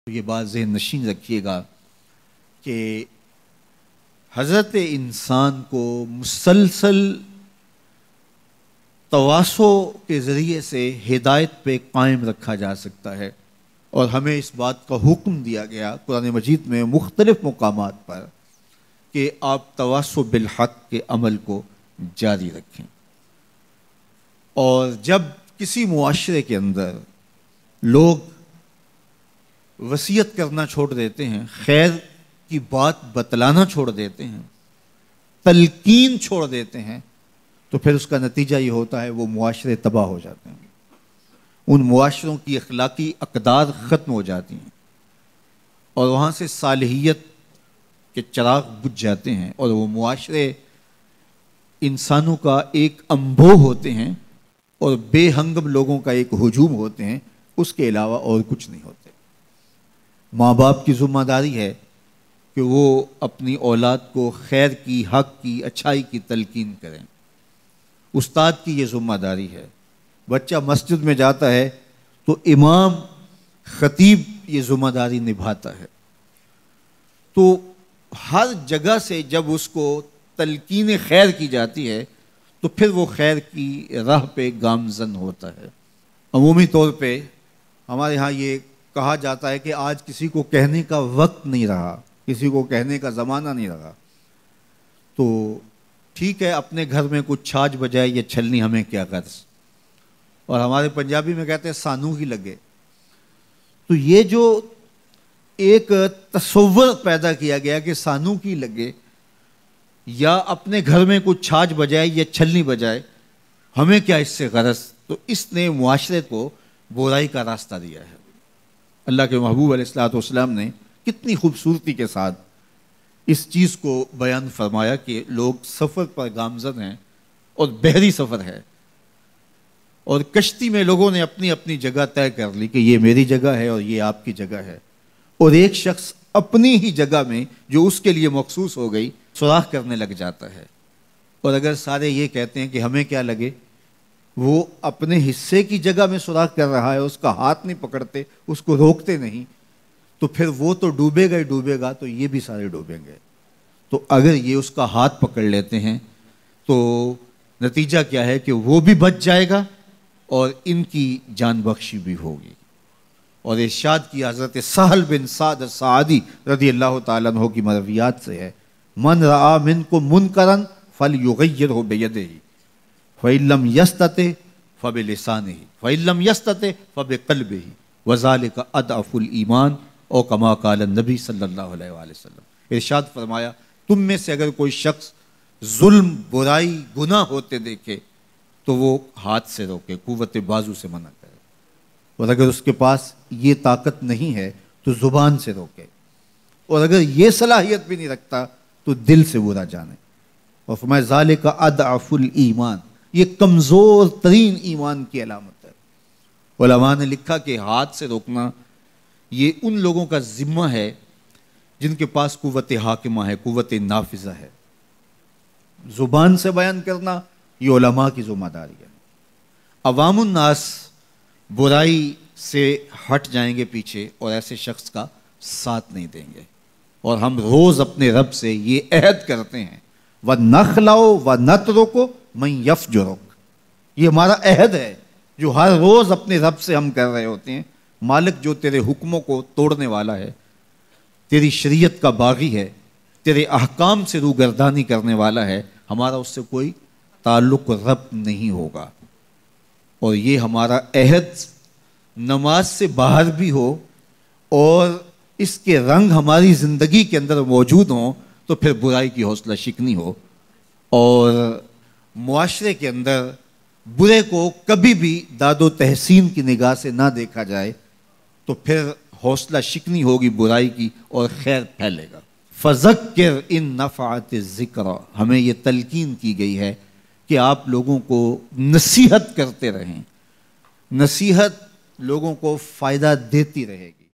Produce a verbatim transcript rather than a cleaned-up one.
یہ بات ذہن نشین رکھیے گا کہ حضرت انسان کو مسلسل تواصع کے ذریعے سے ہدایت پہ قائم رکھا جا سکتا ہے، اور ہمیں اس بات کا حکم دیا گیا قرآن مجید میں مختلف مقامات پر کہ آپ تواصع بالحق کے عمل کو جاری رکھیں۔ اور جب کسی معاشرے کے اندر لوگ وصیت کرنا چھوڑ دیتے ہیں، خیر کی بات بتلانا چھوڑ دیتے ہیں، تلقین چھوڑ دیتے ہیں، تو پھر اس کا نتیجہ یہ ہوتا ہے وہ معاشرے تباہ ہو جاتے ہیں، ان معاشروں کی اخلاقی اقدار ختم ہو جاتی ہیں، اور وہاں سے صالحیت کے چراغ بجھ جاتے ہیں، اور وہ معاشرے انسانوں کا ایک انبوہ ہوتے ہیں اور بے ہنگم لوگوں کا ایک ہجوم ہوتے ہیں، اس کے علاوہ اور کچھ نہیں ہوتے۔ ماں باپ کی ذمہ داری ہے کہ وہ اپنی اولاد کو خیر کی، حق کی، اچھائی کی تلقین کریں۔ استاد کی یہ ذمہ داری ہے۔ بچہ مسجد میں جاتا ہے تو امام خطیب یہ ذمہ داری نبھاتا ہے۔ تو ہر جگہ سے جب اس کو تلقین خیر کی جاتی ہے تو پھر وہ خیر کی راہ پہ گامزن ہوتا ہے۔ عمومی طور پہ ہمارے ہاں یہ کہا جاتا ہے کہ آج کسی کو کہنے کا وقت نہیں رہا، کسی کو کہنے کا زمانہ نہیں رہا، تو ٹھیک ہے اپنے گھر میں کچھ چھاج بجائے یا چھلنی، ہمیں کیا غرض۔ اور ہمارے پنجابی میں کہتے ہیں سانو ہی لگے۔ تو یہ جو ایک تصور پیدا کیا گیا کہ سانو کی لگے یا اپنے گھر میں کچھ چھاج بجائے یا چھلنی بجائے، ہمیں کیا اس سے غرض، تو اس نے معاشرے کو برائی کا راستہ دیا ہے۔ اللہ کے محبوب علیہ الصلوۃ والسلام نے کتنی خوبصورتی کے ساتھ اس چیز کو بیان فرمایا کہ لوگ سفر پر گامزن ہیں اور بحری سفر ہے، اور کشتی میں لوگوں نے اپنی اپنی جگہ طے کر لی کہ یہ میری جگہ ہے اور یہ آپ کی جگہ ہے، اور ایک شخص اپنی ہی جگہ میں جو اس کے لیے مخصوص ہو گئی سوراخ کرنے لگ جاتا ہے۔ اور اگر سارے یہ کہتے ہیں کہ ہمیں کیا لگے، وہ اپنے حصے کی جگہ میں سوراخ کر رہا ہے، اس کا ہاتھ نہیں پکڑتے، اس کو روکتے نہیں، تو پھر وہ تو ڈوبے گا ہی ڈوبے گا، تو یہ بھی سارے ڈوبیں گے۔ تو اگر یہ اس کا ہاتھ پکڑ لیتے ہیں تو نتیجہ کیا ہے کہ وہ بھی بچ جائے گا اور ان کی جان بخشی بھی ہوگی۔ اور ارشاد کی حضرت سہل بن سعد الساعدی رضی اللہ تعالیٰ عنہ کی مرویات سے ہے، من رآ منکم منکرا فلیغیرہ بیدہ فإن لم یستطع فبلسانہ فإن لم یستطع فبقلبہ وذلک اضعف الایمان، او کما قال النبی صلی اللہ علیہ وآلہ وسلم۔ ارشاد فرمایا تم میں سے اگر کوئی شخص ظلم، برائی، گناہ ہوتے دیکھے تو وہ ہاتھ سے روکے، قوت بازو سے منع کرے، اور اگر اس کے پاس یہ طاقت نہیں ہے تو زبان سے روکے، اور اگر یہ صلاحیت بھی نہیں رکھتا تو دل سے برا جانے۔ اور فرمایا ذالک اضعف الایمان، یہ کمزور ترین ایمان کی علامت ہے۔ علماء نے لکھا کہ ہاتھ سے روکنا یہ ان لوگوں کا ذمہ ہے جن کے پاس قوت حاکمہ ہے، قوت نافذہ ہے۔ زبان سے بیان کرنا یہ علماء کی ذمہ داری ہے۔ عوام الناس برائی سے ہٹ جائیں گے پیچھے اور ایسے شخص کا ساتھ نہیں دیں گے، اور ہم روز اپنے رب سے یہ عہد کرتے ہیں وَنَخْلَعُ وَنَتْرُكُ مَن يَفْجُرُكَ، یہ ہمارا عہد ہے جو ہر روز اپنے رب سے ہم کر رہے ہوتے ہیں۔ مالک جو تیرے حکموں کو توڑنے والا ہے، تیری شریعت کا باغی ہے، تیرے احکام سے روگردانی کرنے والا ہے، ہمارا اس سے کوئی تعلق ربط نہیں ہوگا۔ اور یہ ہمارا عہد نماز سے باہر بھی ہو اور اس کے رنگ ہماری زندگی کے اندر موجود ہوں تو پھر برائی کی حوصلہ شکنی ہو، اور معاشرے کے اندر برے کو کبھی بھی داد و تحسین کی نگاہ سے نہ دیکھا جائے، تو پھر حوصلہ شکنی ہوگی برائی کی اور خیر پھیلے گا۔ فذکر ان نفعت الذکریٰ، ہمیں یہ تلقین کی گئی ہے کہ آپ لوگوں کو نصیحت کرتے رہیں، نصیحت لوگوں کو فائدہ دیتی رہے گی۔